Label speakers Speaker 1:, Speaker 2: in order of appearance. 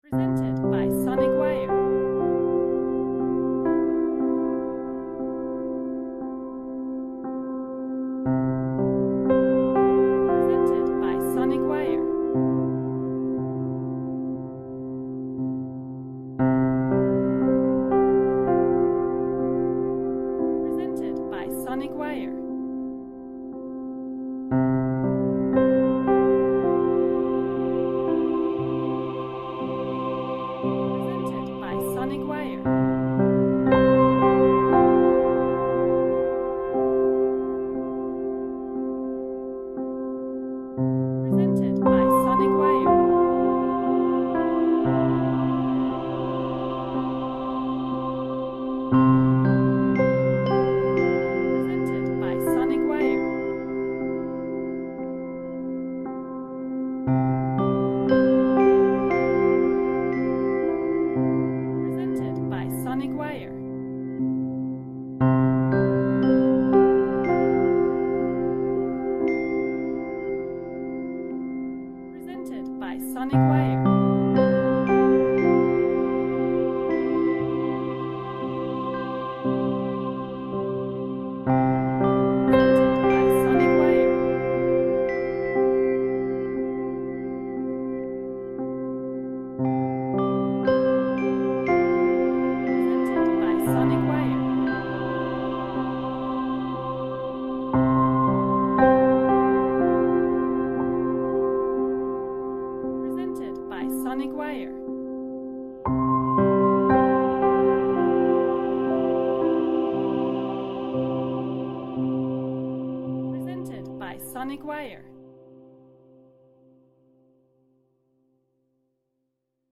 Speaker 1: Presented by Sonic Wire. Presented by Sonic Wire. Presented by Sonic Wire. Presented by Sonic Wire. Presented by Sonic Wire. Presented by Sonic Wire. Presented by Sonic Wire. Presented by Sonic Wire. Presented by Sonic Wire. Presented by Sonic Wire. Presented by Sonic Wire. Presented by Sonic Wire.